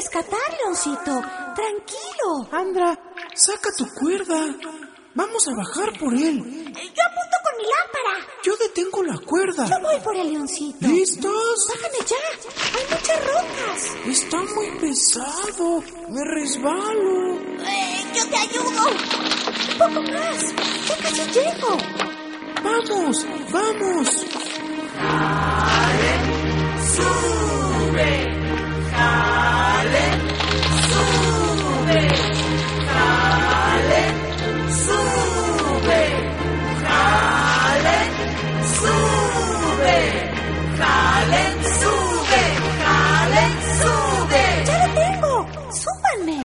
rescatar, Leoncito. Tranquilo. Andra, saca tu cuerda. Vamos a bajar por él. Yo apunto con mi lámpara. Yo detengo la cuerda. Yo voy por el Leoncito. ¿Listos? Bájame ya. Hay muchas rocas. Está muy pesado. Me resbalo. Yo te ayudo. Un poco más. Ya casi llego. ¡Vamos! ¡Vamos! ¡Sube!